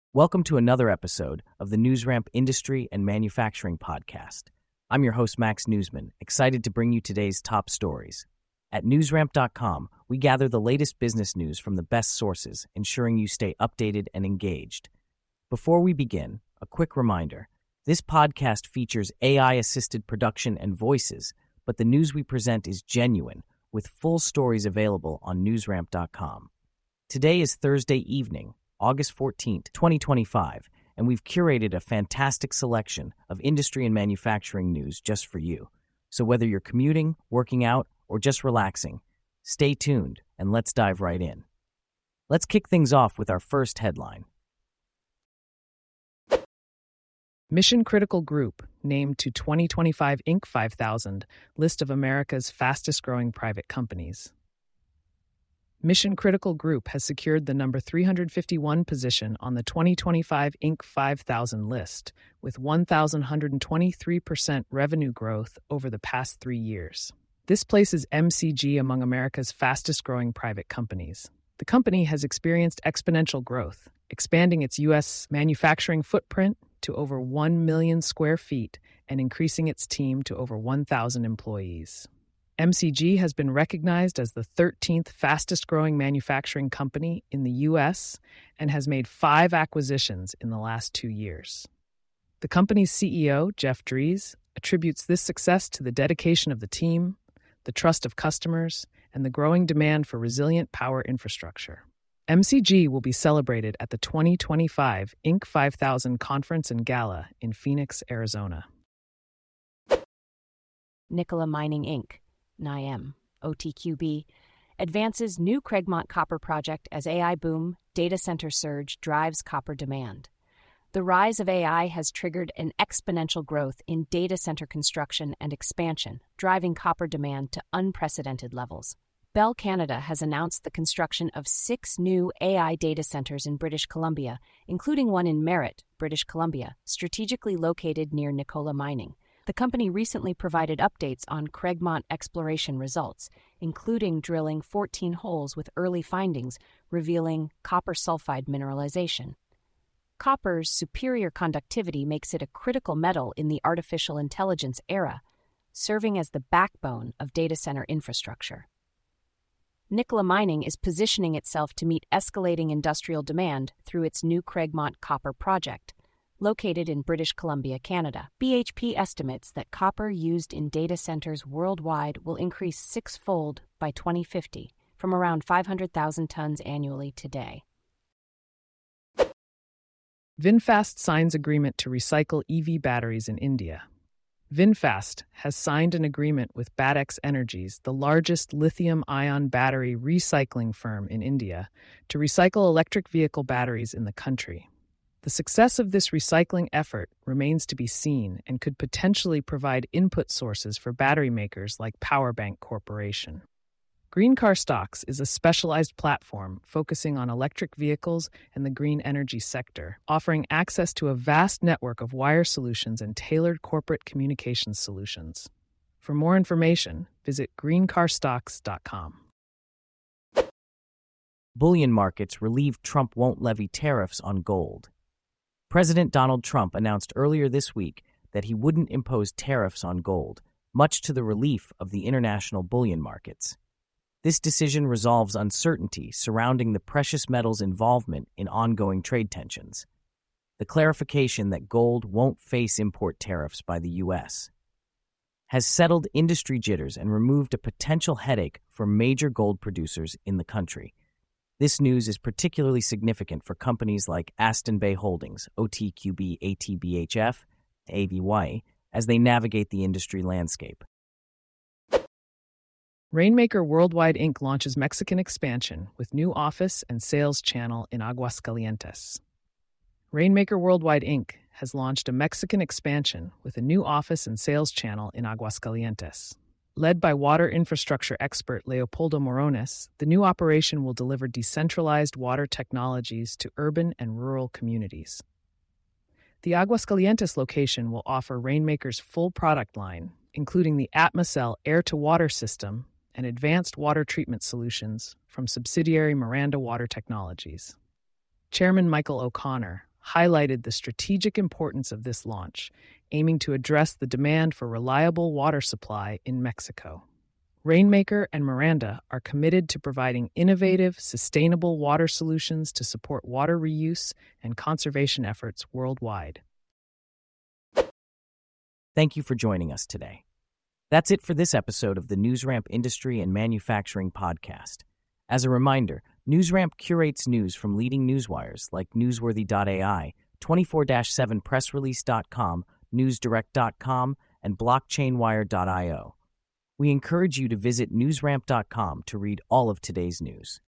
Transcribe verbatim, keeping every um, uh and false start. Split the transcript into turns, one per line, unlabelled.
Welcome to another episode of the NewsRamp Industry and Manufacturing Podcast. I'm your host, Max Newsman, excited to bring you today's top stories. At newsramp dot com, we gather the latest business news from the best sources, ensuring you stay updated and engaged. Before we begin, a quick reminder. This podcast features A I-assisted production and voices, but the news we present is genuine, with full stories available on newsramp dot com. Today is Thursday evening, August fourteenth, twenty twenty-five, and we've curated a fantastic selection of industry and manufacturing news just for you. So whether you're commuting, working out, or just relaxing, stay tuned and let's dive right in. Let's kick things off with our first headline.
Mission Critical Group named to twenty twenty-five Inc five thousand list of America's fastest-growing private companies. Mission Critical Group has secured the number three hundred fifty-one position on the twenty twenty-five Inc five thousand list, with one thousand one hundred twenty-three percent revenue growth over the past three years. This places M C G among America's fastest-growing private companies. The company has experienced exponential growth, expanding its U S manufacturing footprint to over one million square feet and increasing its team to over one thousand employees. M C G has been recognized as the thirteenth fastest-growing manufacturing company in the U S and has made five acquisitions in the last two years. The company's C E O, Jeff Dries, attributes this success to the dedication of the team, the trust of customers, and the growing demand for resilient power infrastructure. M C G will be celebrated at the twenty twenty-five Inc five thousand Conference and Gala in Phoenix, Arizona.
Nikola Mining Incorporated, N I M, O T Q B, advances new Craigmont copper project as A I boom, data center surge drives copper demand. The rise of A I has triggered an exponential growth in data center construction and expansion, driving copper demand to unprecedented levels. Bell Canada has announced the construction of six new A I data centers in British Columbia, including one in Merritt, British Columbia, strategically located near Nikola Mining. The company recently provided updates on Craigmont exploration results, including drilling fourteen holes with early findings revealing copper sulfide mineralization. Copper's superior conductivity makes it a critical metal in the artificial intelligence era, serving as the backbone of data center infrastructure. Nikola Mining is positioning itself to meet escalating industrial demand through its new Craigmont copper project, located in British Columbia, Canada. B H P estimates that copper used in data centers worldwide will increase six-fold by twenty fifty, from around five hundred thousand tons annually today.
VinFast signs agreement to recycle E V batteries in India. VinFast has signed an agreement with Batex Energies, the largest lithium-ion battery recycling firm in India, to recycle electric vehicle batteries in the country. The success of this recycling effort remains to be seen and could potentially provide input sources for battery makers like Powerbank Corporation. Green Car Stocks is a specialized platform focusing on electric vehicles and the green energy sector, offering access to a vast network of wire solutions and tailored corporate communications solutions. For more information, visit green car stocks dot com.
Bullion markets relieve Trump won't levy tariffs on gold. President Donald Trump announced earlier this week that he wouldn't impose tariffs on gold, much to the relief of the international bullion markets. This decision resolves uncertainty surrounding the precious metals' involvement in ongoing trade tensions. The clarification that gold won't face import tariffs by the U S has settled industry jitters and removed a potential headache for major gold producers in the country. This news is particularly significant for companies like Aston Bay Holdings, O T Q B, A T B H F, A B Y, as they navigate the industry landscape.
Rainmaker Worldwide Incorporated launches Mexican expansion with new office and sales channel in Aguascalientes. Rainmaker Worldwide Incorporated has launched a Mexican expansion with a new office and sales channel in Aguascalientes. Led by water infrastructure expert Leopoldo Morones, the new operation will deliver decentralized water technologies to urban and rural communities. The Aguascalientes location will offer Rainmaker's full product line, including the Atmocell air-to-water system and advanced water treatment solutions from subsidiary Miranda Water Technologies. Chairman Michael O'Connor highlighted the strategic importance of this launch, aiming to address the demand for reliable water supply in Mexico. Rainmaker and Miranda are committed to providing innovative, sustainable water solutions to support water reuse and conservation efforts worldwide.
Thank you for joining us today. That's it for this episode of the NewsRamp Industry and Manufacturing Podcast. As a reminder, NewsRamp curates news from leading newswires like Newsworthy dot A I, twenty-four seven press release dot com, newsdirect dot com, and blockchainwire dot io. We encourage you to visit newsramp dot com to read all of today's news.